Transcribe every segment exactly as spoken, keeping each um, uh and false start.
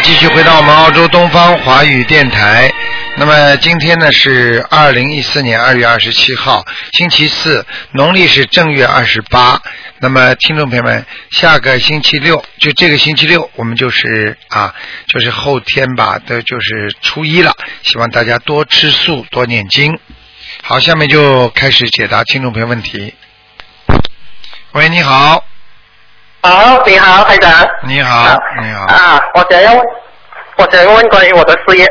继续回到我们澳洲东方华语电台。那么今天呢是二零一四年二月二十七号，星期四，农历是正月二十八。那么听众朋友们，下个星期六，就这个星期六，我们就是啊，就是后天吧，的就是初一了。希望大家多吃素，多念经。好，下面就开始解答听众朋友问题。喂，你好。 好，你好，台长。 你好，你好。 啊，我想要问，我想问关于我的事业。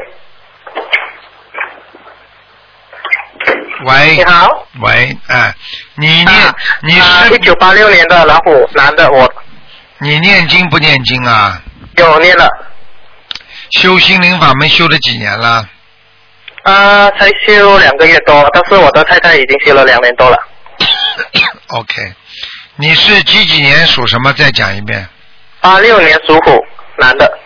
喂。 你好。 喂，哎，你念， 啊、 你是一九八六年的老虎，男的我。 你念经不念经啊？ 有念了。 修心灵法门修了几年了？ 啊，才修两个月多，但是我的太太已经修了两年多了。 OK。你是几几年属什么？再讲一遍。 八六年属虎，男的。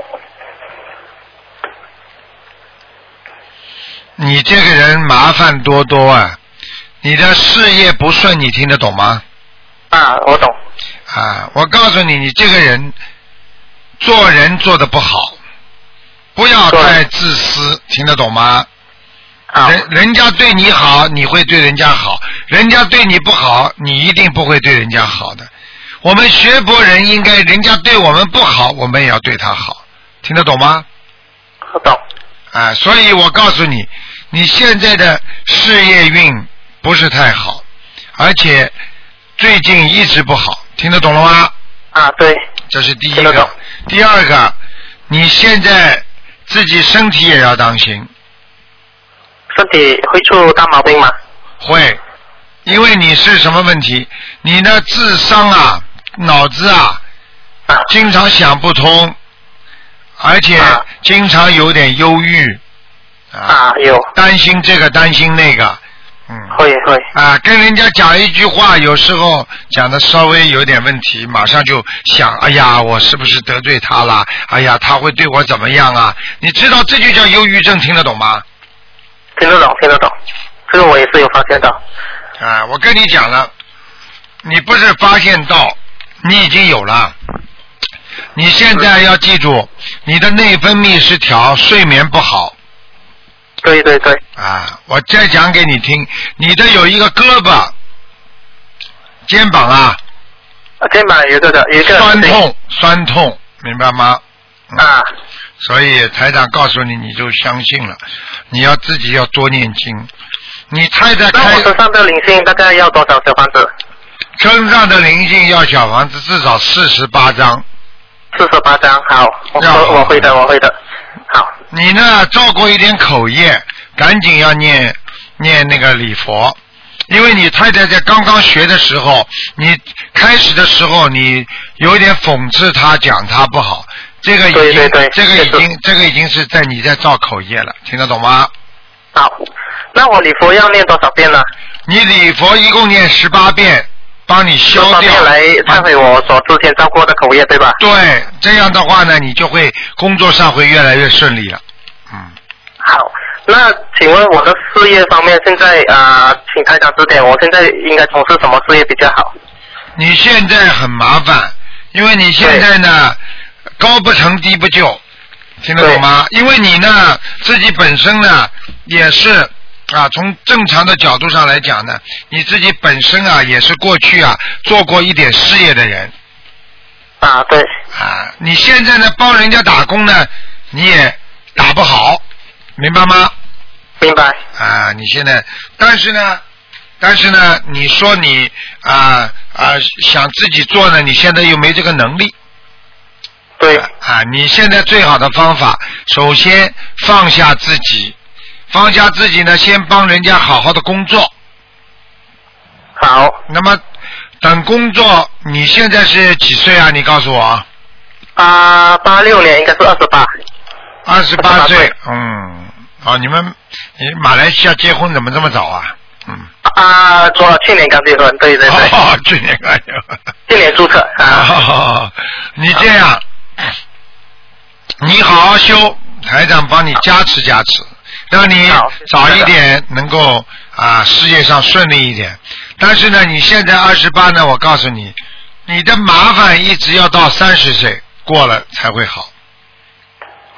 你这个人麻烦多多啊！你的事业不顺，你听得懂吗？ 啊，我懂。 啊，我告诉你，你这个人做人做得不好，不要太自私，听得懂吗？人人家对你好，你会对人家好；人家对你不好，你一定不会对人家好的。我们学佛人应该，人家对我们不好，我们也要对他好，听得懂吗？ 我懂。 啊，所以我告诉你，你现在的事业运不是太好，而且最近一直不好，听得懂了吗？ 啊，对。 这是第一个。第二个，你现在自己身体也要当心。 身体会出大毛病吗？ 会，因为你是什么问题？你的智商啊，脑子啊， 啊经常想不通，而且经常有点忧郁。啊， 啊有。 担心这个，担心那个。嗯。 会会。 啊，跟人家讲一句话，有时候讲的稍微有点问题，马上就想，哎呀，我是不是得罪他了？哎呀，他会对我怎么样啊？你知道这就叫忧郁症，听得懂吗？ 听得懂，听得懂，这个我也是有发现到。 啊，我跟你讲了，你不是发现到，你已经有了。你现在要记住，你的内分泌失调，睡眠不好。 对对对。 啊，我再讲给你听，你的有一个胳膊、肩膀啊， 肩膀有一个的，有一个酸痛，酸痛，明白吗？ 嗯、啊。 所以台长告诉你，你就相信了。你要自己要多念经。你太太开。 那我身上的灵性大概要多少小房子？ 身上的灵性要小房子至少四十八张。 四十八张，好，我我会的，我会的。好。 你呢，照顾一点口业，赶紧要念念那个礼佛。因为你太太在刚刚学的时候，你开始的时候你有点讽刺她，讲她不好。这个已经， 对对对， 这个已经，这个已经是在你在造口业了，听得懂吗？ 好，那我礼佛要念多少遍呢？ 你礼佛一共念十八遍，帮你消掉。十八遍来忏悔我所之前造过的口业，对吧？ 对，这样的话呢，你就会工作上会越来越顺利了。嗯。 好，那请问我的事业方面，现在啊、呃，请台长指点，我现在应该从事什么事业比较好？ 你现在很麻烦，因为你现在呢。高不成低不就，听得懂吗？因为你呢自己本身呢也是啊，从正常的角度上来讲呢，你自己本身啊也是过去啊做过一点事业的人。 啊，对。 啊，你现在呢帮人家打工呢，你也打不好，明白吗？ 明白。 啊，你现在，但是呢，但是呢，你说你啊啊想自己做呢，你现在又没这个能力。 对啊，你现在最好的方法，首先放下自己，放下自己呢，先帮人家好好的工作。 好。 那么等工作，你现在是几岁啊？你告诉我。 啊，八六年应该是二十八。 二十八岁，嗯，哦，你们你马来西亚结婚怎么这么早啊？嗯。 啊，做去年刚结婚，对对对。 哦，去年刚结婚。 今年注册啊。 哦，你这样。你好好修，台长帮你加持加持，让你早一点能够啊事业上顺利一点。但是呢，你现在二十八呢，我告诉你，你的麻烦一直要到三十岁过了才会好。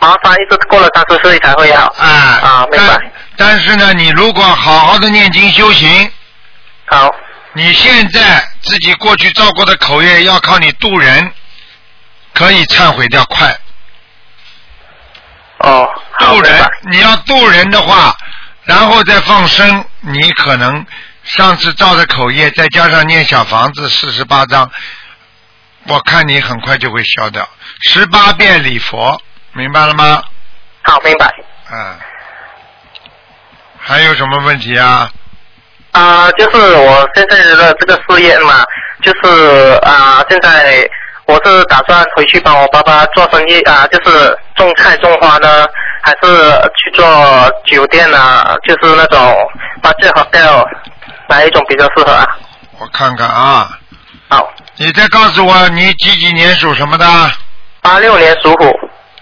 麻烦一直过了三十岁才会好。 啊啊，明白。 但但是呢，你如果好好的念经修行， 好， 你现在自己过去造过的口业，要靠你渡人，可以忏悔掉快。 哦， 渡人，你要渡人的话，然后再放生，你可能上次造的口业，再加上念小房子四十八章，我看你很快就会消掉。十八遍礼佛，明白了吗？ 好，明白。 嗯。还有什么问题啊？ 啊、呃，就是我现在的这个事业嘛，就是啊、呃，现在我是打算回去帮我爸爸做生意啊、呃，就是种菜种花呢，还是去做酒店啊，就是那种budget hotel，哪一种比较适合啊？ 我看看啊。 好。 你再告诉我，你几几年属什么的？ 八六年属虎。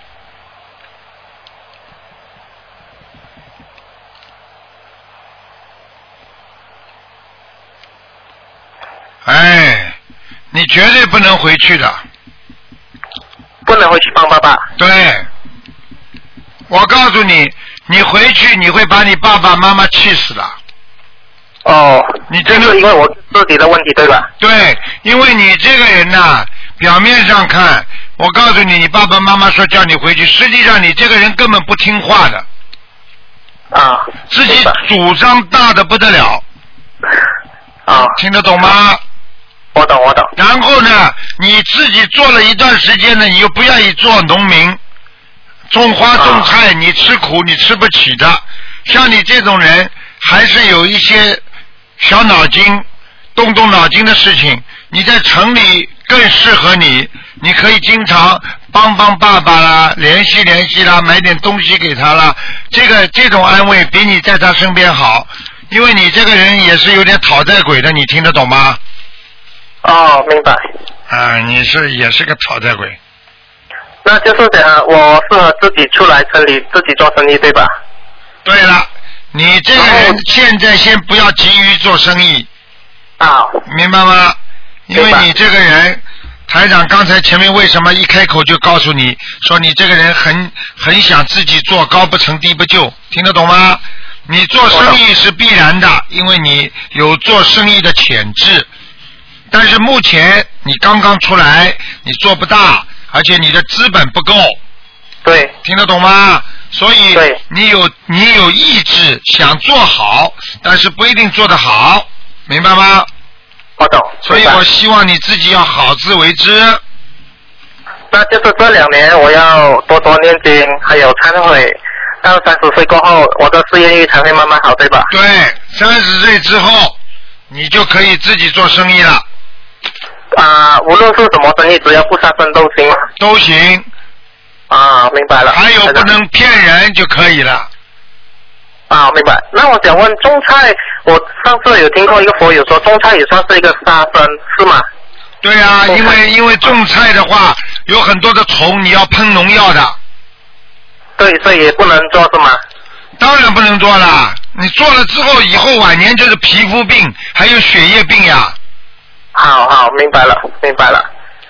哎，你绝对不能回去的。 不能回去帮爸爸。 对，我告诉你，你回去你会把你爸爸妈妈气死的。 哦， 你真的是因为我自己的问题对吧？ 对，因为你这个人呐，表面上看，我告诉你，你爸爸妈妈说叫你回去，实际上你这个人根本不听话的。 啊。 自己主张大的不得了。 啊。 听得懂吗？ 我懂，我懂。 然后呢，你自己做了一段时间呢，你又不愿意做农民，种花种菜，你吃苦，你吃不起的。像你这种人，还是有一些小脑筋，动动脑筋的事情。你在城里更适合你，你可以经常帮帮爸爸啦，联系联系啦，买点东西给他啦。这个这种安慰比你在他身边好，因为你这个人也是有点讨债鬼的，你听得懂吗？ 哦，明白。 啊，你是也是个讨债鬼。 那就是讲我适合自己出来城里自己做生意，对吧？ 对了，你这个人现在先不要急于做生意。 啊。 明白吗？因为你这个人，台长刚才前面为什么一开口就告诉你说你这个人很很想自己做高不成低不就，听得懂吗？你做生意是必然的，因为你有做生意的潜质。但是目前你刚刚出来，你做不大，而且你的资本不够。 对。 听得懂吗？所以你有你有意志想做好，但是不一定做得好，明白吗？ 我懂。 所以我希望你自己要好自为之。 那就是这两年我要多多念经，还有忏悔。到三十岁过后，我的事业运才会慢慢好，对吧？ 对，三十岁之后，你就可以自己做生意了。 啊、呃，无论是什么生意，只要不杀生都行吗？ 都行。 啊，明白了。 还有不能骗人就可以了。 啊，明白。那我想问，种菜，我上次有听过一个佛友说，种菜也算是一个杀生，是吗？ 对啊，因为因为种菜的话，有很多的虫，你要喷农药的。 对，所以也不能做是吗？ 当然不能做了，你做了之后，以后晚年就是皮肤病，还有血液病呀。 好好，明白了，明白了。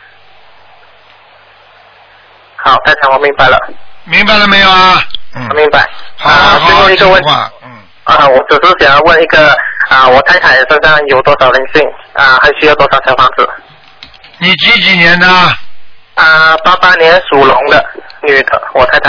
好，太长，我明白了。 明白了没有啊？嗯， 明白。 好好好， 最后一个问题， 嗯。 啊，我只是想要问一个啊，我太太身上有多少灵性啊？还需要多少小房子？ 你几几年的？ 啊，八八年属龙的女的，我太太。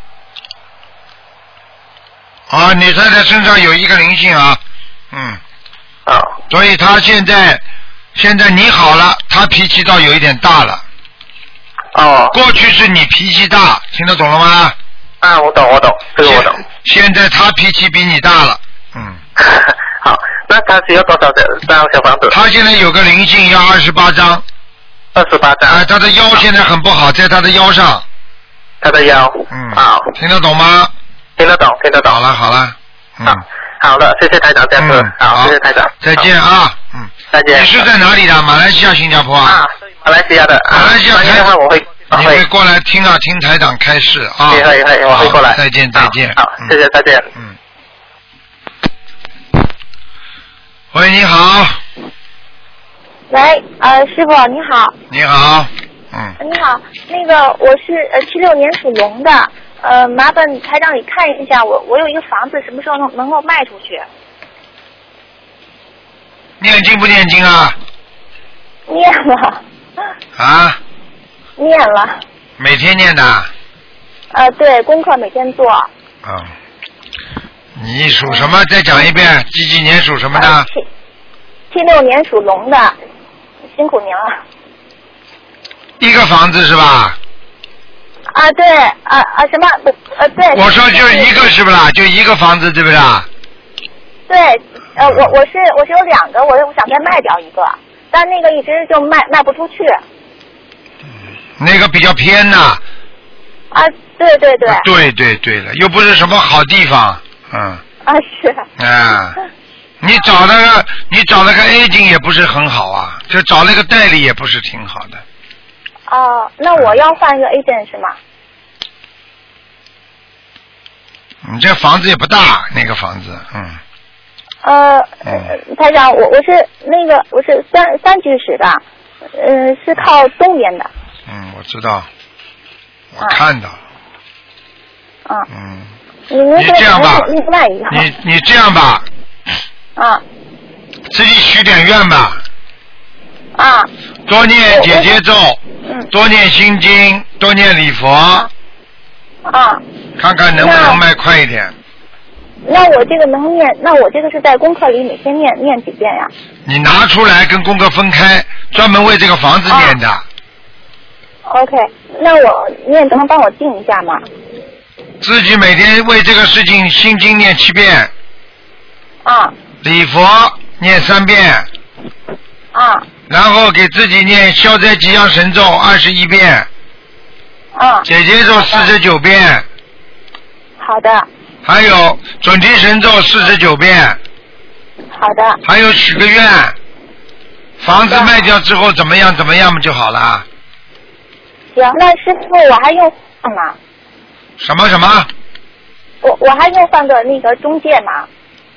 啊，你太太身上有一个灵性啊，嗯。 啊。 所以她现在现在你好了，她脾气倒有一点大了。 哦。 过去是你脾气大，听得懂了吗？ 啊，我懂，我懂，这个我懂。 现在她脾气比你大了，嗯。 好，那她需要多少张小房子？ 她现在有个灵性，要二十八张。 二十八张。 啊，她的腰现在很不好，在她的腰上。 她的腰。 嗯。 好。 听得懂吗？ 听得懂，听得懂。 好了，好了。嗯。 好的，谢谢台长，这样子。 嗯。 好，谢谢台长。 再见啊。嗯。 再见。 你是在哪里的？马来西亚、新加坡啊？ 啊，马来西亚的。 马来西亚台长，我会。 你会过来听啊，听台长开示啊。 会会会，我会过来。 再见再见。 好，谢谢，再见。 嗯。喂，你好。 喂，呃，师傅你好。 你好。嗯。 你好，那个我是呃七六年属龙的， 呃，麻烦台长你看一下，我我有一个房子，什么时候能能够卖出去？ 念经不念经啊？ 念了。 啊？ 念了。 每天念的？ 呃，对，功课每天做。 嗯。你属什么？再讲一遍，几几年属什么的？ 呃、七七六年属龙的，辛苦您了。 一个房子是吧？ 啊，对，啊啊什么？呃，对。 我说就一个是不是？就一个房子对不对？ 对，呃，我我是我是有两个，我我想再卖掉一个，但那个一直就卖卖不出去。 那个比较偏呐。 啊，对对对。 对对对了，又不是什么好地方，嗯。 啊是。 啊，你找那个你找那个 A 金也不是很好啊，就找那个代理也不是挺好的。 哦，那我要换一个 agent 是吗？ 你这房子也不大，那个房子，嗯。 呃， 嗯、 台长，我我是那个我是三三居室的，嗯、呃，是靠东边的。 嗯，我知道，我看到。 啊。 嗯。 你你这样吧， 另外一个。 你你这样吧。 啊。 自己许点愿吧。 啊。 多念姐姐咒， 嗯、 多念心经，多念礼佛。 啊。啊看看能不能卖快一点。 那我这个能念？那我这个是在功课里每天念念几遍呀？ 你拿出来跟功课分开，专门为这个房子念的。 啊、OK， 那我念能帮我定一下吗？ 自己每天为这个事情心经念七遍。 啊。 礼佛念三遍。 啊。 然后给自己念消灾吉祥神咒二十一遍。 啊。 姐姐咒四十九遍。 好的。 还有准提神咒四十九遍。 好的。 还有许个愿，房子卖掉之后怎么样怎么样嘛就好了。 行，那师傅我还用换吗？ 什么什么？ 我我还用换个那个中介吗？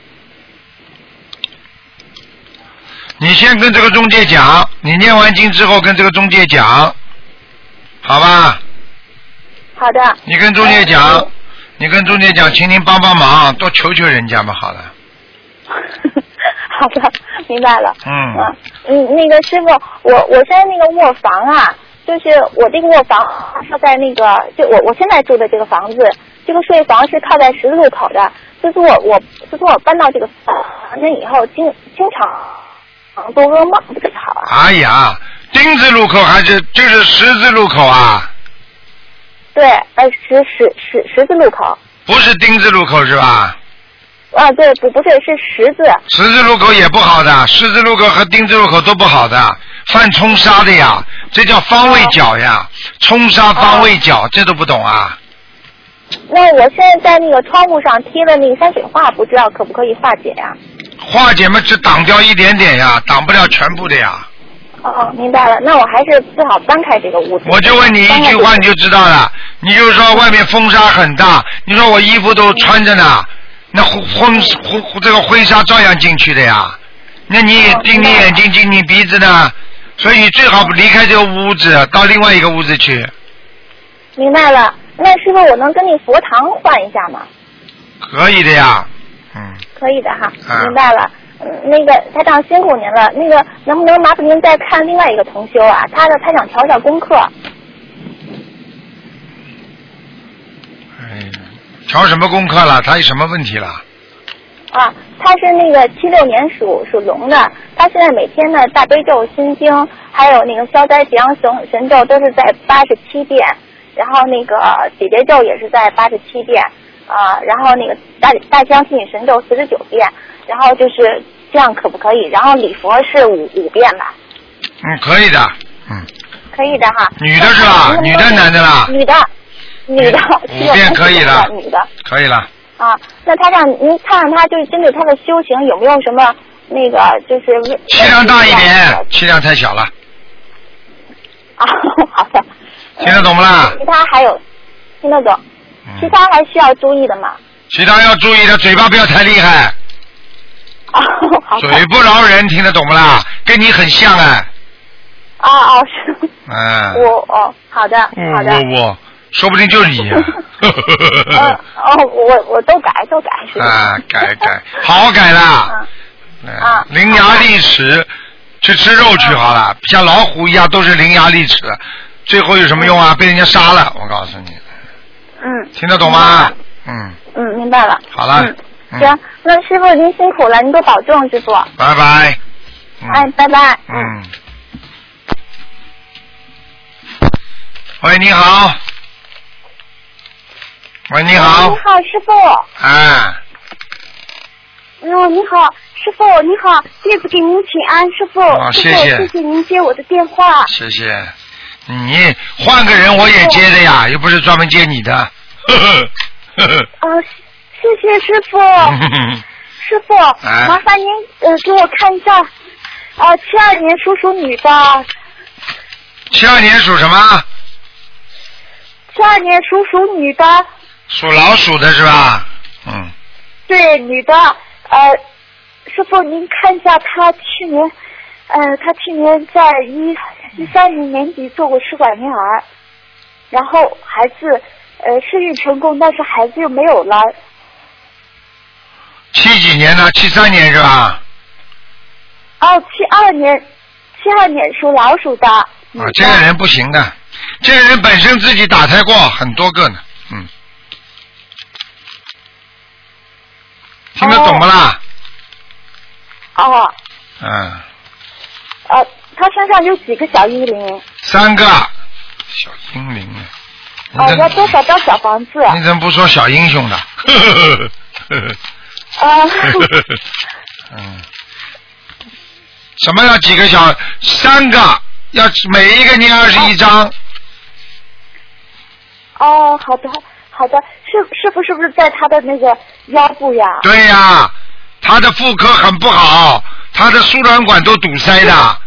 你先跟这个中介讲，你念完经之后跟这个中介讲，好吧？ 好的。 你跟中介讲。嗯你跟中介讲，请您帮帮忙，多求求人家嘛，好了。 好的，明白了。 嗯。 嗯嗯，那个师傅，我我现在那个卧房啊，就是我这个卧房靠在那个，就我我现在住的这个房子，这个睡房是靠在十字路口的。自从我我自从我搬到这个房间以后，经经常做噩梦，不好啊。 哎呀，丁字路口还是就是十字路口啊？ 对，呃，十十十十字路口。 不是丁字路口是吧？ 啊，对，不不对，是十字。 十字路口也不好的，十字路口和丁字路口都不好的，犯冲杀的呀，这叫方位角呀，冲杀方位角，哦、这都不懂啊？ 那我现在在那个窗户上贴了那个山水画，不知道可不可以化解呀？ 化解嘛，只挡掉一点点呀，挡不了全部的呀。 哦，明白了，那我还是最好搬开这个屋子。 我就问你一句话，你就知道了。你就说外面风沙很大，你说我衣服都穿着呢，那灰灰这个灰沙照样进去的呀。那你盯你眼睛，盯你鼻子呢，所以你最好离开这个屋子，到另外一个屋子去。 明白了，那师傅我能跟你佛堂换一下吗？ 可以的呀，嗯。 可以的哈， 啊、 明白了。嗯，那个台长辛苦您了，那个能不能麻烦您再看另外一个同修啊？他的他想调一下功课。 哎，调什么功课了？他有什么问题了？ 啊，他是那个七六年属属龙的，他现在每天的大悲咒、心经，还有那个消灾吉祥神神咒都是在八十七遍，然后那个姐姐咒也是在八十七遍，啊，然后那个大大吉祥天女神咒四十九遍，然后就是这样可不可以？然后礼佛是五五遍吧？ 嗯，可以的，嗯。 可以的哈。 女的是吧？女的男的啦？ 女的，女的。 五遍可以了。 女的。 可以了。 啊，那他让您看看他，就是针对他的修行有没有什么那个，就是气量大一点，气量太小了。 啊，好的。 听得懂不啦？ 其他还有听得懂，其他还需要注意的吗？ 其他要注意的，嘴巴不要太厉害。 啊，好。 嘴不饶人，听得懂不啦？跟你很像哎。 啊哦是。 嗯。 我哦，好的好的。 我我说不定就是你、啊。 呃哦，我我都改都改是吧？ 啊，改改，好好改啦。 嗯、啊， 伶牙俐齿，去吃肉去好了，像老虎一样都是伶牙俐齿，最后有什么用啊？被人家杀了，我告诉你。 嗯。 听得懂吗？嗯。 嗯，明白了。 好了。 嗯，行，那师傅您辛苦了，您多保重，师傅。 拜拜。嗯、 哎，拜拜。 嗯。喂，你好。喂，你好。 你好，师傅。 哎。 嗯，你好，师傅，你好，弟子给您请安，师傅。 哦，谢谢。 谢谢您接我的电话。 谢谢。你换个人我也接的呀，又不是专门接你的。呵呵呵呵。 啊，谢谢师傅。师傅， 哎、 麻烦您呃给我看一下，啊，七二年属属女的。 七二年属什么？ 七二年属属女的。 属老鼠的是吧？嗯。 对，女的。呃，师傅您看一下，她去年，呃，她去年在一一三年年底做过试管婴儿，然后孩子呃试孕成功，但是孩子又没有了。 七几年呢？七三年是吧？ 哦，七二年，七二年属老鼠的。啊， 这个人不行的，这个人本身自己打胎过很多个呢，嗯。听得懂不啦？ 哦。 嗯。 呃，他身上有几个小婴灵？ 三个小婴灵。 哦，要多少张小房子？ 你怎么不说小英雄的？ 啊。 嗯。什么要几个小？三个，要每一个念二十一张。 哦，好的。好的，师师傅是不是在他的那个腰部呀？ 对呀，他的妇科很不好，他的输卵管都堵塞的。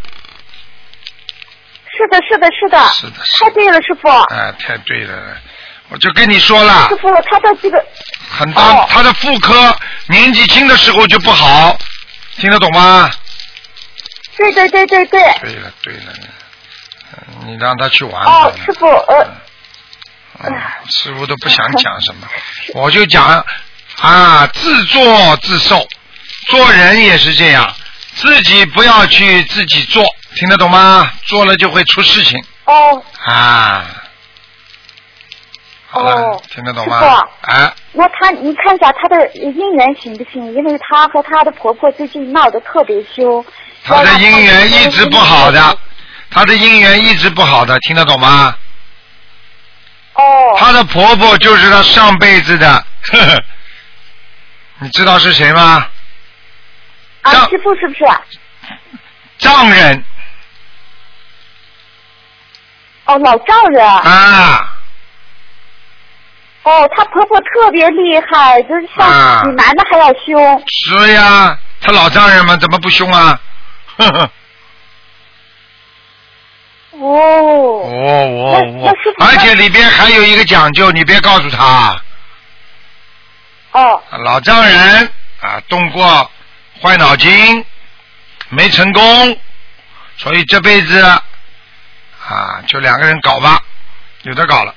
是的，是的，是的。 是的。 太对了，师傅。 哎，太对了，我就跟你说了。 师傅，他的这个很大，哦、他的妇科年纪轻的时候就不好，听得懂吗？ 对对对对对。 对了对了，你让他去玩。 哦，师傅，呃。 嗯，师傅都不想讲什么，我就讲啊，自作自受，做人也是这样，自己不要去自己做，听得懂吗？做了就会出事情。 哦。 啊。好了， 哦， 听得懂吗？ 师傅， 哎。 那他，你看一下他的姻缘行不行？因为他和他的婆婆最近闹得特别凶。 他的姻缘一直不好的，他的姻缘一直不好的，听得懂吗？ 哦。 她的婆婆就是她上辈子的，呵呵，你知道是谁吗？ 啊，师傅是不是？ 丈人。 哦，老丈人。 啊。 哦，她婆婆特别厉害，就是像比男的还要凶。 是呀，她老丈人嘛，怎么不凶啊？呵呵。 哦。 哦哦哦！而且里边还有一个讲究，你别告诉他。 哦。 老丈人啊，动过坏脑筋，没成功，所以这辈子啊，就两个人搞吧，有的搞了。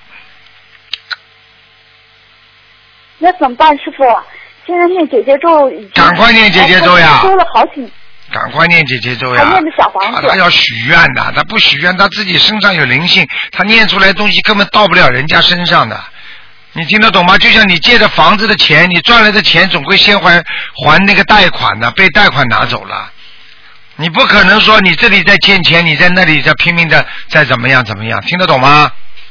那怎么办，师傅？现在念姐姐咒已经。 赶快念姐姐咒呀！ 说了好几。 赶快念姐姐咒呀！ 还念的小房子。 他要许愿的，他不许愿，他自己身上有灵性，他念出来的东西根本到不了人家身上的。你听得懂吗？就像你借的房子的钱，你赚来的钱总归先还还那个贷款的，被贷款拿走了。你不可能说你这里在欠钱，你在那里在拼命的在怎么样怎么样，听得懂吗？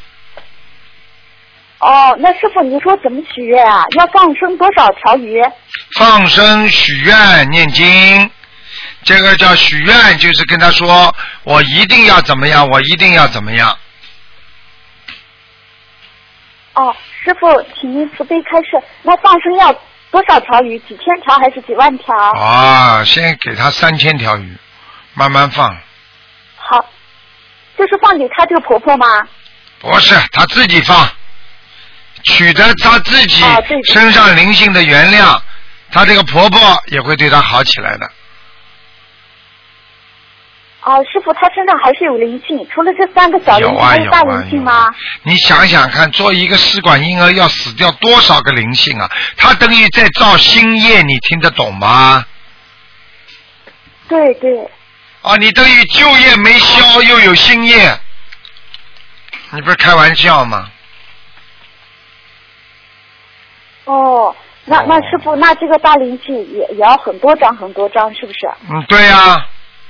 哦，那师傅你说怎么许愿啊？要放生多少条鱼？ 放生、许愿、念经。这个叫许愿，就是跟他说我一定要怎么样，我一定要怎么样。 哦，师傅请您慈悲开示，那放生要多少条鱼？几千条还是几万条？ 啊，先给他三千条鱼，慢慢放。 好，就是放给他这个婆婆吗？ 不是，他自己放，取得他自己身上灵性的原谅，他这个婆婆也会对他好起来的。 啊，师傅，他身上还是有灵性，除了这三个小灵性， 有啊还有大有啊灵性吗？ 你想想看，做一个试管婴儿要死掉多少个灵性啊？他等于在造新业，你听得懂吗？ 对对。 啊，你等于旧业没消，又有新业，你不是开玩笑吗？ 哦，那那师傅，那这个大灵性也也要很多张很多张，是不是？ 嗯，对呀、啊。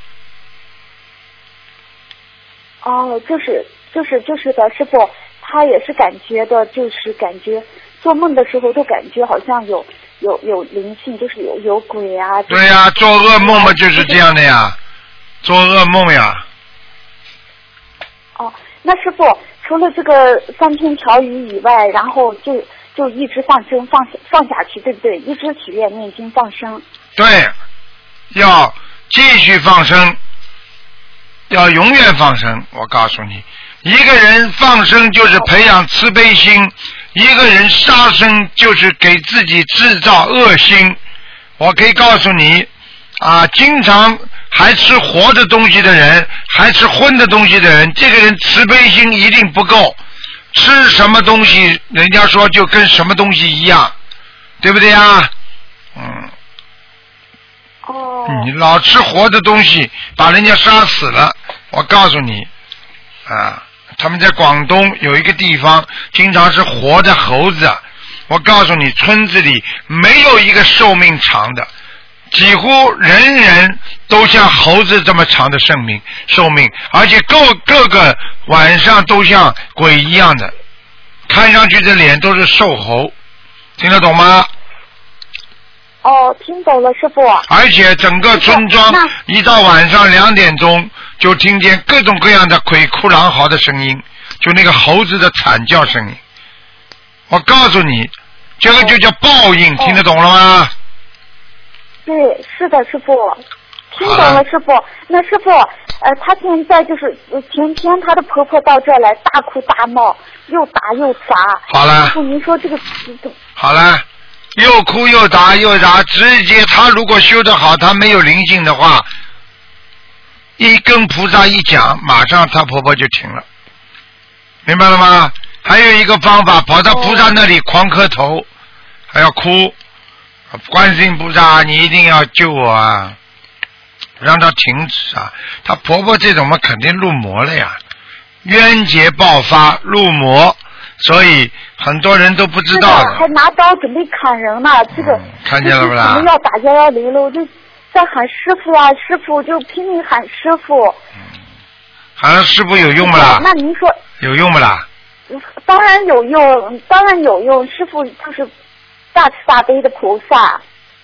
哦，就是就是就是的，师傅，他也是感觉的，就是感觉做梦的时候都感觉好像有有有灵性，就是有有鬼啊。 对呀、啊，做噩梦嘛就是这样的呀，做噩梦呀。 哦，那师傅除了这个三天调鱼以外，然后就就一直放生放放下去，对不对？一直许愿念经放生。 对，要继续放生。要永远放生，我告诉你，一个人放生就是培养慈悲心，一个人杀生就是给自己制造恶心。我可以告诉你，啊，经常还吃活的东西的人，还吃荤的东西的人，这个人慈悲心一定不够。吃什么东西，人家说就跟什么东西一样，对不对呀？嗯。 哦。 你老吃活的东西，把人家杀死了。我告诉你，啊，他们在广东有一个地方，经常是活的猴子。我告诉你，村子里没有一个寿命长的，几乎人人都像猴子这么长的寿命，寿命，而且各各个晚上都像鬼一样的，看上去的脸都是瘦猴，听得懂吗？ 哦，听懂了，师傅。 而且整个村庄一到晚上两点钟，就听见各种各样的鬼哭狼嚎的声音，就那个猴子的惨叫声音。我告诉你，这个就叫报应， 哦、 听得懂了吗？ 对，是的，师傅，听懂了，师傅。那师傅，呃，她现在就是前天她的婆婆到这儿来大哭大闹，又打又砸。 好了。 师傅，您说这个好了。又哭又打又打，直接他如果修得好，他没有灵性的话，一跟菩萨一讲，马上他婆婆就停了，明白了吗？还有一个方法，跑到菩萨那里狂磕头，还要哭，观世音菩萨，你一定要救我啊，让他停止啊！他婆婆这种嘛，肯定入魔了呀，冤结爆发，入魔。所以很多人都不知道的， 还拿刀准备砍人呢。这个、嗯、 看见了不啦？ 我们要打幺幺零了，我就在喊师傅啊，师傅就拼命喊师傅。 嗯，喊师傅有用不啦？ 那您说有用不啦？ 当然有用，当然有用。师傅就是大慈大悲的菩萨。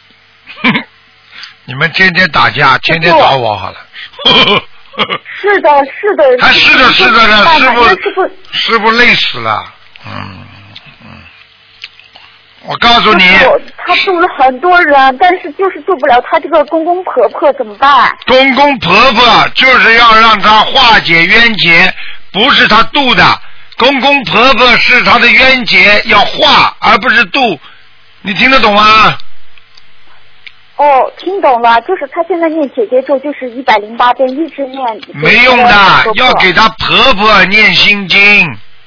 你们天天打架，天天打我好了。 是的，是的。 还是的，是的呢，师傅， 师傅， 师傅累死了。嗯嗯，我告诉你， 他救了很多人，但是就是救不了他这个公公婆婆，怎么办？ 公公婆婆就是要让他化解冤结，不是他渡的。公公婆婆是他的冤结要化，而不是渡。你听得懂吗？ 哦，听懂了，就是他现在念姐姐咒，就是一百零八遍，一直念。 没用的，要给他婆婆念心经。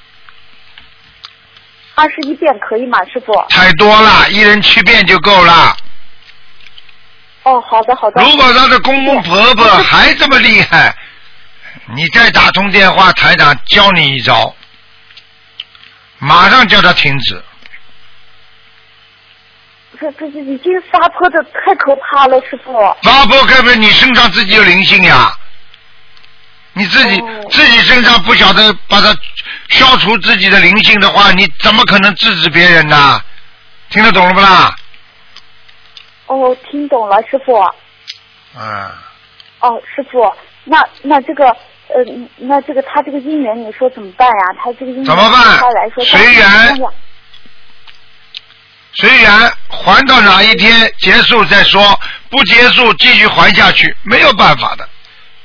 二十一遍可以吗，师傅？ 太多了，一人七遍就够了。 哦，好的好的。 如果他的公公婆婆还这么厉害，你再打通电话，台长教你一招，马上叫他停止。 这这这已经撒泼的太可怕了，师傅。 撒泼该不是你身上自己有灵性呀？你自己、哦、自己身上不晓得把它消除自己的灵性的话，你怎么可能制止别人呢？听得懂了不啦？ 哦，听懂了，师傅。 嗯。 哦，师傅，那那这个呃，那这个他这个姻缘，你说怎么办呀？他这个姻缘怎么办？ 他来说随缘。随缘还到哪一天结束再说，不结束继续还下去，没有办法的。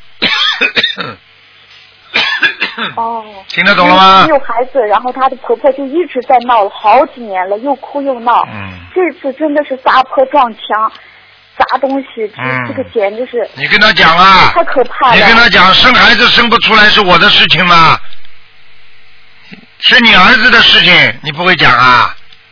哦， 听得懂了吗？ 没有孩子，然后她的婆婆就一直在闹了好几年了，又哭又闹。 嗯， 这次真的是撒泼撞墙， 啥东西，这、 嗯、 这个简直是。 你跟他讲啊， 太可怕了。 你跟他讲，生孩子生不出来是我的事情吗？是你儿子的事情，你不会讲啊？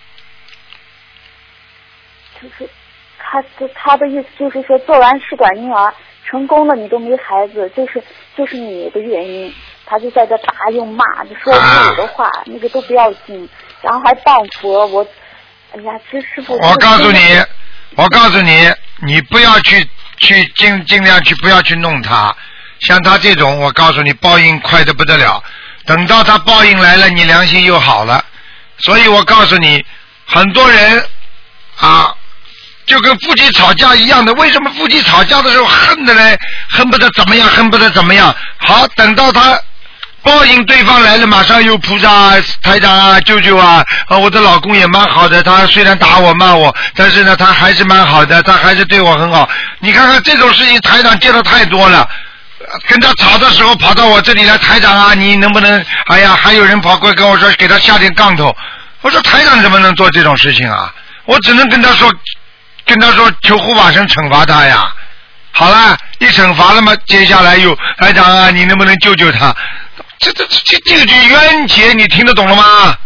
就是他他的意思就是说，做完试管婴儿成功了，你都没孩子，就是就是你的原因。他就在这打又骂，就说侮辱的话，啊、那个都不要紧，然后还谤佛。我，哎呀，这师傅。 我告诉你，我告诉你，你不要去去尽尽量去不要去弄他。像他这种，我告诉你，报应快得不得了。等到他报应来了，你良心又好了。所以我告诉你，很多人啊，就跟夫妻吵架一样的。为什么夫妻吵架的时候恨的嘞，恨不得怎么样，恨不得怎么样？好，等到他报应对方来了，马上又菩萨台长啊，舅舅啊，啊，我的老公也蛮好的，他虽然打我骂我，但是呢，他还是蛮好的，他还是对我很好。你看看这种事情，台长见的太多了。跟他吵的时候跑到我这里来，台长啊，你能不能？哎呀，还有人跑过来跟我说，给他下点杠头。我说台长怎么能做这种事情啊？我只能跟他说，跟他说求护法神惩罚他呀。好了，一惩罚了嘛，接下来又台长啊，你能不能救救他？这这这这个就冤结，你听得懂了吗？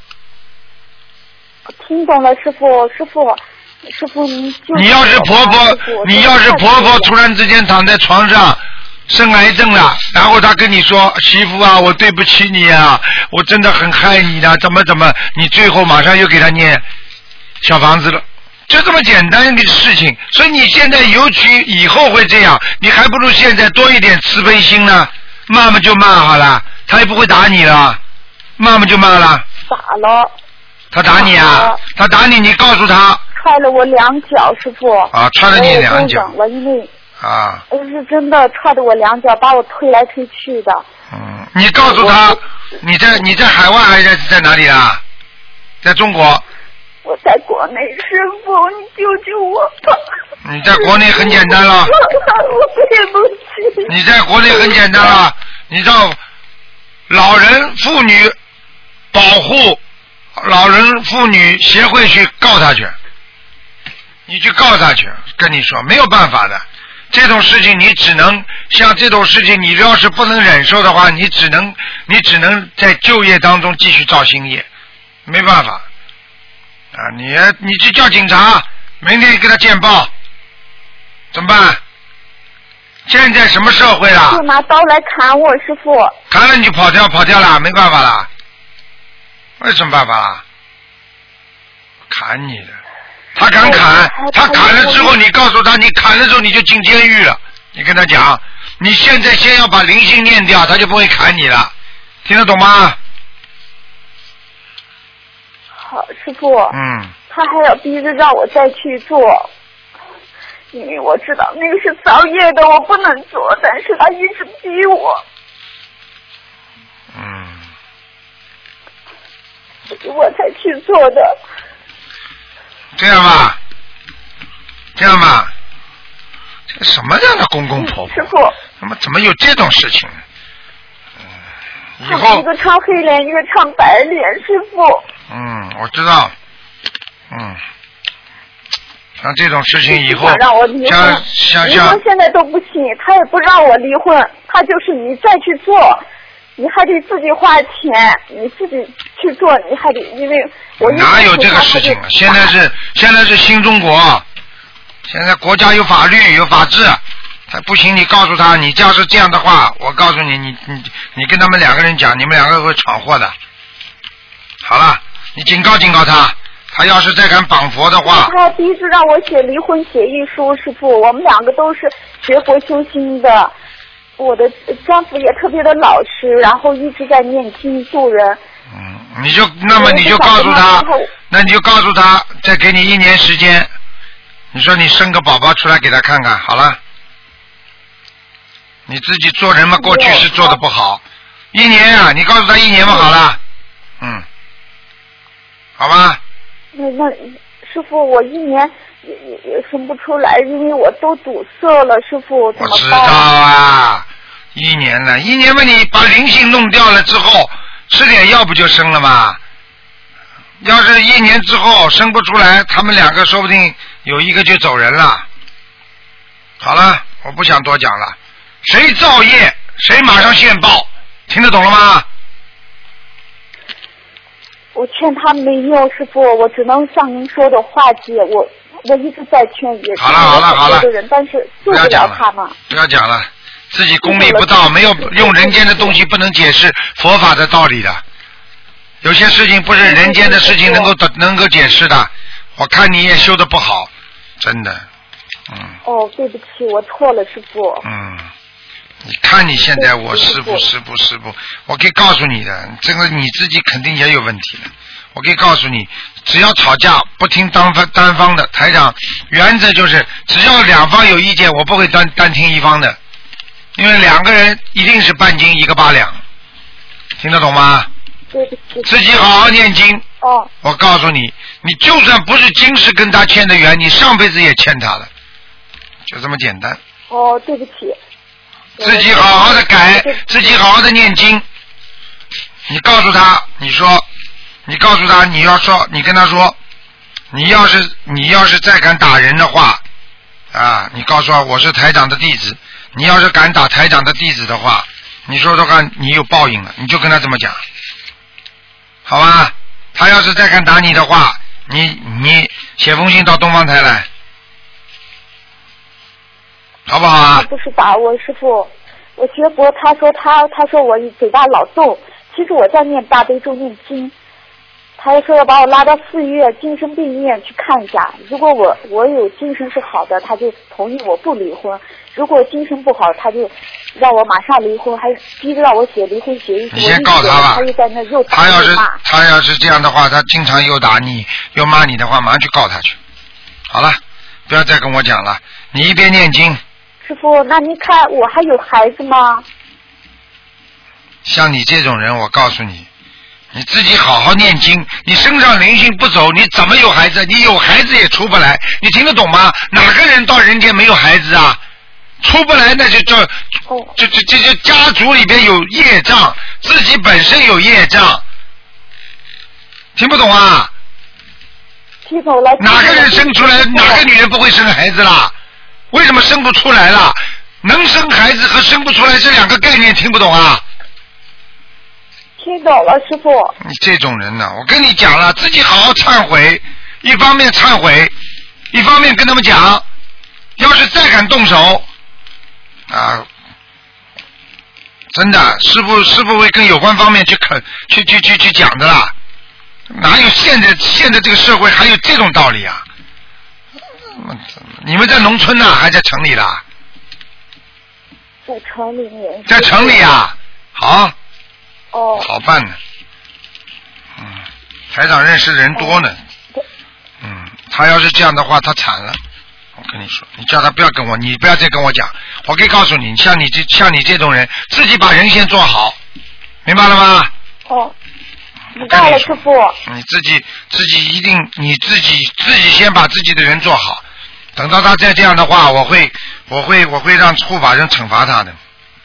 听懂了，师傅，师傅，师傅您就。 你要是婆婆，你要是婆婆突然之间躺在床上。生癌症了，然后他跟你说媳妇啊，我对不起你啊，我真的很害你的，怎么怎么，你最后马上又给他念小房子了，就这么简单的事情。所以你现在尤其以后会这样，你还不如现在多一点慈悲心呢。骂嘛就骂好了，他也不会打你了，骂嘛就骂了。 打了。 他打你啊？他打你，你告诉他。 踹了我两脚，师傅。 啊，踹了你两脚。 我了，因为。 啊！ 是真的踹得我两脚，把我推来推去的。 嗯，你告诉他，你在你在海外还是在在哪里啊？在中国。 我在国内，师傅，你救救我吧！ 你在国内很简单了。 我对不起。 你在国内很简单了，你到老人妇女保护老人妇女协会去告他去，你去告他去，跟你说没有办法的。这种事情你只能像这种事情，你要是不能忍受的话，你只能你只能在就业当中继续造新业，没办法啊！你你去叫警察，明天给他见报，怎么办？现在什么社会了？ 就拿刀来砍我，师傅。 砍了你就跑掉，跑掉了，没办法了。为什么办法了？砍你的。他敢砍，他砍了之后，你告诉他，你砍了之后你就进监狱了。你跟他讲，你现在先要把灵性念掉，他就不会砍你了。听得懂吗？ 好，师傅。 嗯。 他还要逼着让我再去做，因为我知道那个是造业的，我不能做，但是他一直逼我。 嗯。 所以我才去做的。 这样吧，这样吧，这个什么样的公公婆婆？ 师傅， 怎么怎么有这种事情？嗯，以后一个唱黑脸，一个唱白脸，师傅。 嗯，我知道。嗯，像这种事情以后， 让我离婚， 像像离婚现在都不行，他也不让我离婚，他就是你再去做。你还得自己花钱，你自己去做，你还得因为我哪有这个事情啊？现在是现在是新中国，现在国家有法律有法治，他不行，你告诉他，你要是这样的话，我告诉你，你你你跟他们两个人讲，你们两个会闯祸的。好了，你警告警告他，他要是再敢绑佛的话， 他第一次让我写离婚协议书，师傅，我们两个都是学佛修心的。我的丈夫也特别的老实，然后一直在念经助人。 嗯，你就那么你就告诉他，那你就告诉他，再给你一年时间，你说你生个宝宝出来给他看看，好了。你自己做人嘛，过去是做的不好，一年啊，你告诉他一年嘛，好了，嗯，好吧。 那那师傅，我一年也也也生不出来，因为我都堵塞了，师傅怎么办？ 我知道啊，一年了，一年嘛，你把灵性弄掉了之后，吃点药不就生了吗？要是一年之后生不出来，他们两个说不定有一个就走人了。 好了，我不想多讲了。谁造业，谁马上现报，听得懂了吗？ 我劝他没用，师傅，我只能像您说的化解。我我一直在劝，也好了好了好了， 的人，但是救不了他嘛。 不要讲了，自己功力不到，没有用人间的东西不能解释佛法的道理的。有些事情不是人间的事情能够能够解释的。我看你也修得不好，真的，嗯。 哦，对不起，我错了，师傅。 嗯。你看你现在我师傅师傅师傅，我可以告诉你的，这个你自己肯定也有问题的。我可以告诉你，只要吵架不听单方单方的，台长原则就是只要两方有意见，我不会单单听一方的，因为两个人一定是半斤一个八两，听得懂吗？ 对不起。 自己好好念经。 哦。 我告诉你，你就算不是今世跟他欠的缘，你上辈子也欠他了，就这么简单。 哦，对不起。 自己好好的改，自己好好的念经。你告诉他，你说，你告诉他，你要说，你跟他说，你要是你要是再敢打人的话，啊，你告诉他我是台长的弟子，你要是敢打台长的弟子的话，你说说看，你有报应了，你就跟他这么讲，好吧？他要是再敢打你的话，你你写封信到东方台来。好不好啊？ 不是打我，师傅，我学佛，他说他他说我嘴巴老动，其实我在念大悲咒念经，他说要把我拉到四月精神病院去看一下，如果我我有精神是好的，他就同意我不离婚；如果精神不好，他就让我马上离婚，还逼着让我写离婚协议。 你先告他吧。 他又在那又打他要是他要是这样的话，他经常又打你又骂你的话，马上去告他去。好了，不要再跟我讲了，你一边念经。 师傅，那您看我还有孩子吗？ 像你这种人，我告诉你，你自己好好念经，你身上灵性不走，你怎么有孩子？你有孩子也出不来，你听得懂吗？哪个人到人间没有孩子啊？出不来那就叫，这这这这家族里边有业障，自己本身有业障，听不懂啊？ 听懂了。 哪个人生出来，哪个女人不会生孩子啦？为什么生不出来了？能生孩子和生不出来这两个概念听不懂啊？ 听懂了，师傅。 你这种人呢、啊，我跟你讲了，自己好好忏悔，一方面忏悔，一方面跟他们讲，要是再敢动手，啊，真的，师傅师傅会跟有关方面去肯去去去去讲的啦。哪有现在现在这个社会还有这种道理啊？你们在农村呢、啊，还在城里啦？ 在城里面。 在城里啊，好。 哦。 好办呢。嗯，台长认识人多呢。 哦、 嗯，他要是这样的话，他惨了。我跟你说，你叫他不要跟我，你不要再跟我讲。我可以告诉你，像你这像你这种人，自己把人先做好，明白了吗？ 哦。明白了，师傅。 你自己自己一定你自己自己先把自己的人做好。等到他再这样的话，我会我会我会让护法人惩罚他的。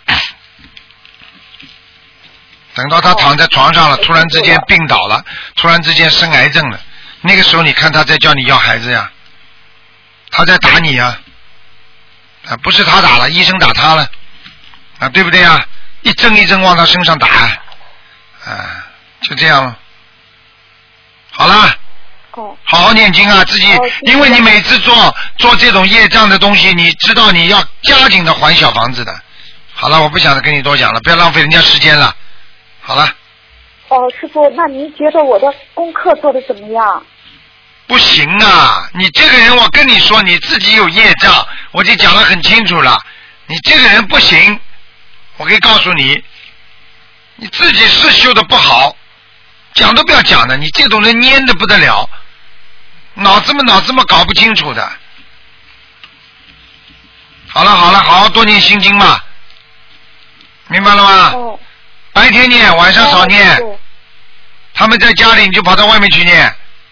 等到他躺在床上了，突然之间病倒了，突然之间生癌症了，那个时候你看他在叫你要孩子呀，他在打你呀，啊不是他打了，医生打他了，啊对不对呀？一针一针往他身上打，啊就这样了。好了。好好念经啊，自己，因为你每次做做这种业障的东西，你知道你要加紧的还小房子的。好了，我不想跟你多讲了，不要浪费人家时间了。好了。 哦，师傅，那您觉得我的功课做得怎么样？ 不行啊，你这个人，我跟你说，你自己有业障，我就讲得很清楚了。你这个人不行，我可以告诉你，你自己是修的不好，讲都不要讲的，你这种人蔫的不得了。脑子嘛脑子嘛搞不清楚的。好了好了，好好多念心经嘛，明白了吗？ 哦。 白天念，晚上少念。哦、他们在家里，你就跑到外面去念。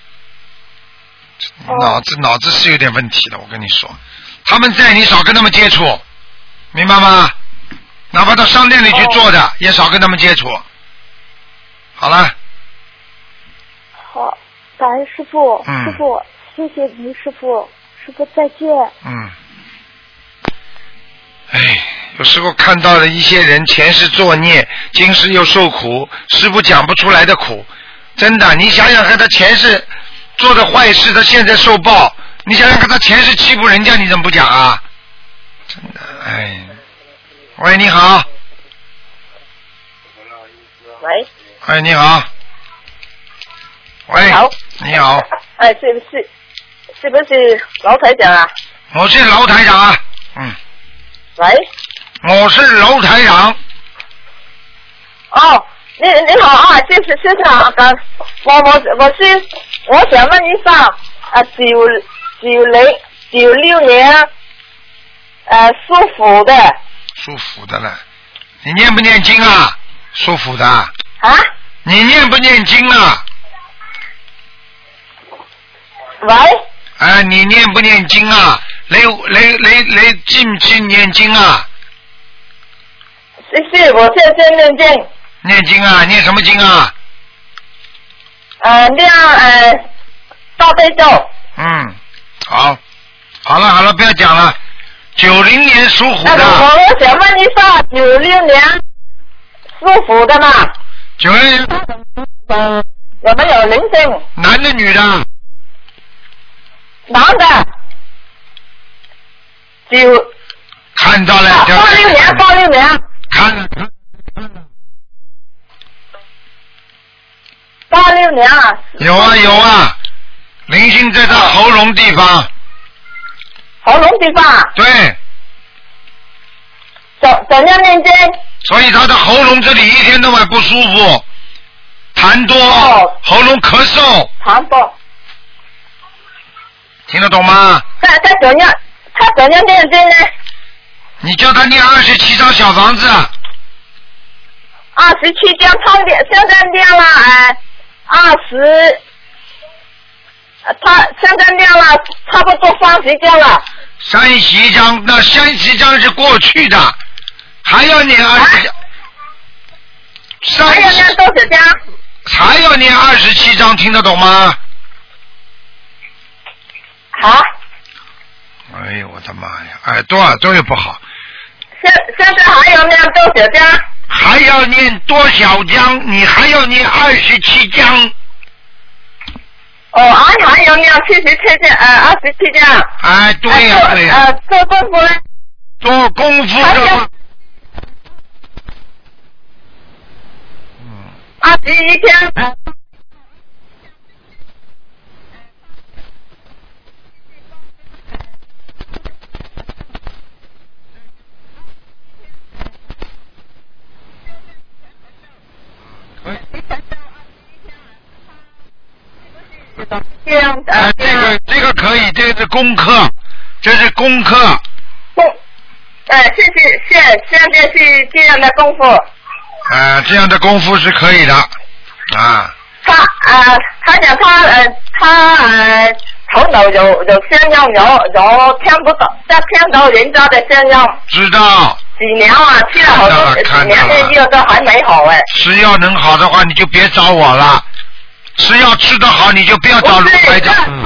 哦、脑子脑子是有点问题的，我跟你说。他们在，你少跟他们接触，明白吗？哪怕到商店里去做的，哦、也少跟他们接触。好了。 好。感恩师傅， 嗯、 师傅，谢谢您，师傅，师傅再见。 嗯。 有时候看到了一些人前世作孽，今世又受苦，师父讲不出来的苦。真的，你想想看，他前世做的坏事，他现在受报。你想想看，他前世欺负人家，你怎么不讲啊？真的，哎。喂，你好。 喂。 哎，你好。喂。 好。 你好。 哎，是不是是不是老台长啊？ 我是老台长啊。嗯。 喂。 我是楼台长。 哦，你你好啊，谢谢谢谢啊，刚我我我是我想问一下啊，九九零九六年呃属虎的。 属虎的了，你念不念经啊？属虎的。啊？你念不念经啊？ 喂。 哎，你念不念经啊？你你你你记唔记念经啊？ 是是，我现在念经。 念经啊？念什么经啊？ 呃，念呃大悲咒。 嗯，好，好了好了，不要讲了。九零年属虎的。 我我想问一下，九六年属虎的嘛？ 九零年。 有没有灵性？ 男的女的？ 男的。九。 看到了。 八六年，八六年。 看了。 八六年啊。 有啊有啊，灵性在他喉咙地方。 喉咙地方。 对。 怎怎样念经？ 所以他的喉咙这里一天到晚不舒服，痰多，哦、喉咙咳嗽。 痰多。 听得懂吗？ 他他怎样？他怎样念经呢？ 你叫他念二十七张小房子。 二十七张，他现在念了哎，二十，他现在念了差不多三十张了。 三十一张，那三十张是过去的，还要念二十。啊、 还要念多少张？ 还要念二十七张，听得懂吗？ 好。 哎呦我的妈呀，耳朵耳朵又不好。 现现在还要念多少张？ 还要念多少张？你还要念二十七张。 哦，还还要念七十七张，呃，二十七张。 哎，对呀、啊，对呀、 啊。呃，做功夫呢？ 做功夫的话。嗯。 二十一天。嗯这样的、 啊，这个这个可以，这个是功课，这是功课。 功，呃，谢谢谢，现在是这样的功夫。 啊，这样的功夫是可以的，啊。 他呃，他讲他呃，他呃，头脑有有声音，有有听不到，但听到人家的声音。 知道。 几年啊，吃了好多几年的药都还没好哎。 吃药能好的话，你就别找我了。吃药吃得好，你就不要找卢台长。嗯。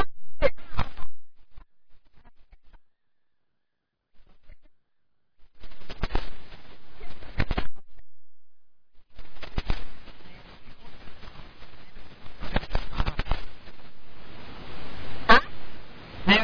啊？ 你。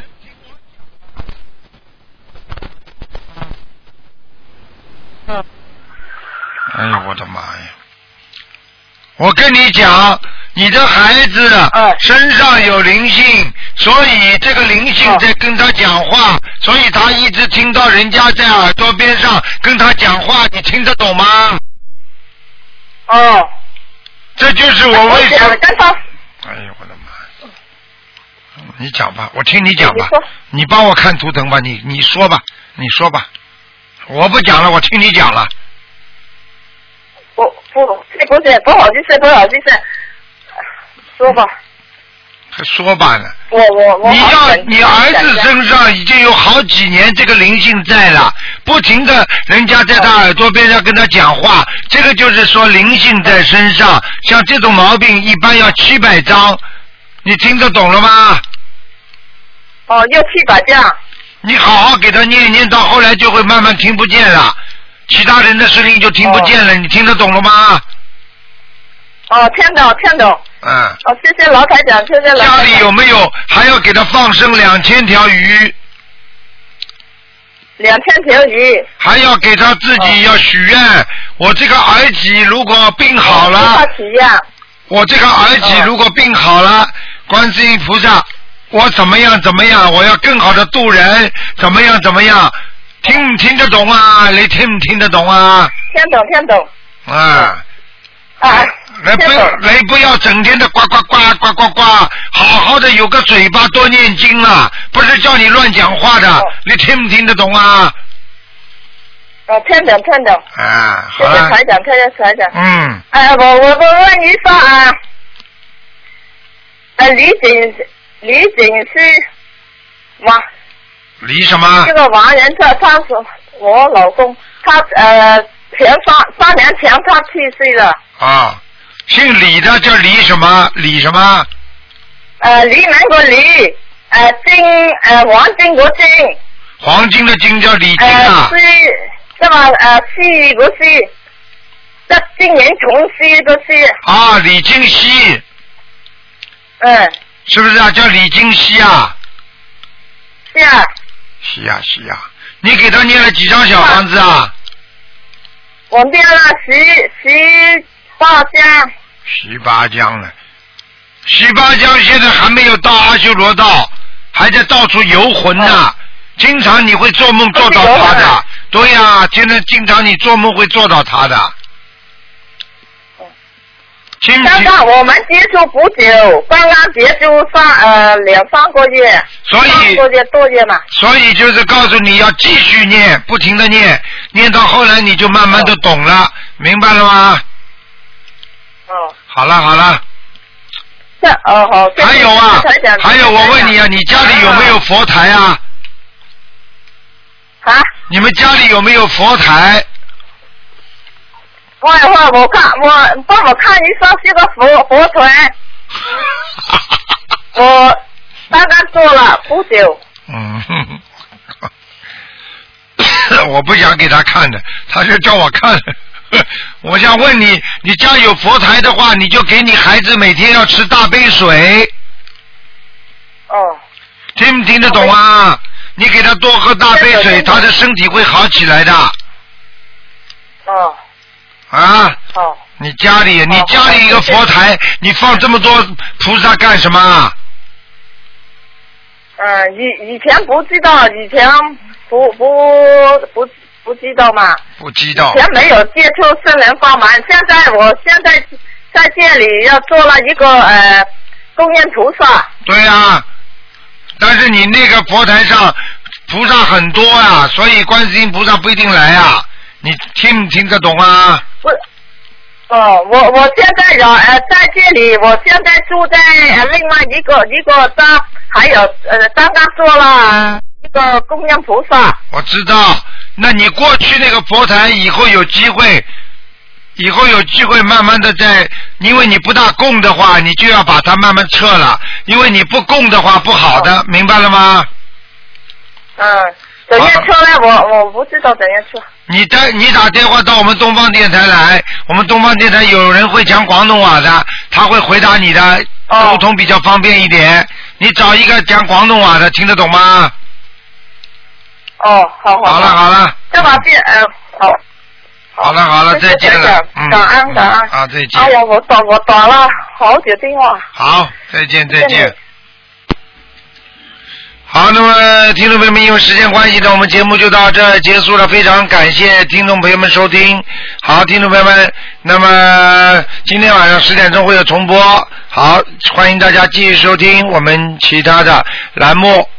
嗯。 哎呦我的妈呀！我跟你讲。你的孩子身上有灵性，所以这个灵性在跟他讲话，所以他一直听到人家在耳朵边上跟他讲话，你听得懂吗？ 哦， 这就是我为什么。哎呦我的妈！你讲吧，我听你讲吧，你, 你帮我看图腾吧，你你说吧，你说吧，我不讲了，我听你讲了。 不不不是不好意思，不好意思。说吧， 还说吧呢。 我我我。 你要你儿子身上已经有好几年这个灵性在了，不停的人家在他耳朵边上跟他讲话，这个就是说灵性在身上。像这种毛病一般要七百张，你听得懂了吗？ 哦，要七百张。 你好好给他念念，到后来就会慢慢听不见了。 其他人的声音就听不见了，哦、你听得懂了吗？ 哦，听懂听懂。 嗯。 哦，谢谢老台长，谢谢老台长。 家里有没有还要给他放生两千条鱼？ 两千条鱼。 还要给他自己要许愿，哦、我这个儿媳如果病好了， 哦、许愿。 我这个儿媳如果病好了，哦、观世音菩萨，我怎么样怎么样，我要更好的度人，怎么样怎么样。听唔聽得懂啊？你聽唔聽得懂啊？ 聽懂聽懂。 啊啊！ 你不你不要整天的呱呱呱呱呱呱，好好的有个嘴巴多念經啊，不是叫你亂講話的。哦、你聽唔聽得懂啊？ 哦，聽懂聽懂。 啊， 好了。謝謝台長，謝謝台長。 嗯。 哎、呃，我我我問一下啊，呃，李景李景是哇。 李什麼？ 這個王人他他是我老公，他呃前三三年前他去世了。 啊，姓李的叫李什麼？李什麼？ 呃，李南國李，呃金呃黃金國金。 黃金的金叫李金啊。 呃是，是吧？呃西個西，這金銀重西個西。 啊，李金熙。 嗯。 是不是啊？叫李金熙啊？ 是啊。 是呀是呀，你給他念了幾張小房子啊？ 我念了十十八張。 十八張了，十八張現在還沒有到阿修羅道，還在到處遊魂呢。哦、經常你會做夢做到他的，對呀、啊，現在經常你做夢會做到他的。 剛剛我們接觸不久，剛剛接觸上呃兩三個月， 所以三個月多月嘛。 所以就是告訴你要繼續念，不停的念，念到後來你就慢慢都懂了，哦、明白了嗎？ 哦。 好了好了。 這哦好。 還有啊，還有我問你啊，你家裏有沒有佛台啊？ 啊？ 你們家裏有沒有佛台？ 我我我看我幫我看一下這個佛佛台，我剛剛做了不久。 嗯，我不想給他看的，他就叫我看。我想問你，你家有佛台的話，你就給你孩子每天要吃大杯水。 哦。 聽唔聽得懂啊？你給他多喝大杯水，他的身體會好起來的。 哦。 啊！ 哦， 你家裏，你家裏一個佛台，你放這麼多菩薩幹什麼？ 嗯，以以前不知道，以前不不不不知道嘛。 不知道。以前沒有接觸聖人法門，現在我現在在這裏要做了一個呃供養菩薩。 對啊，但是你那個佛台上菩薩很多啊，所以觀世音菩薩不一定來啊。你聽唔聽得懂啊？ 不，哦，我我現在有呃在這裏，我現在住在呃另外一個一個家，還有呃剛剛做了一個供養菩薩。 我知道，那你過去那個佛台以後有機會，以後有機會慢慢的在，因為你不大供的話，你就要把它慢慢撤了，因為你不供的話不好的，哦、明白了嗎？ 嗯。怎樣撤呢？我我不知道怎樣撤。 你打你打電話到我們東方電台來，我們東方電台有人會講廣東話的，他會回答你的，溝通比較方便一點。哦、你找一個講廣東話的，聽得懂嗎？ 哦，好好。 好了好了。 這把電呃好。 好了好了，再見了。嗯。 感恩感恩。 好，再見。 哎呀，我打我打了好久電話。 好，再見再見。好，那麼聽眾朋友們，因為時間關係呢，我們節目就到這結束了。非常感謝聽眾朋友們收聽。好，聽眾朋友們，那麼今天晚上十點鐘會有重播。好，歡迎大家繼續收聽我們其他的欄目。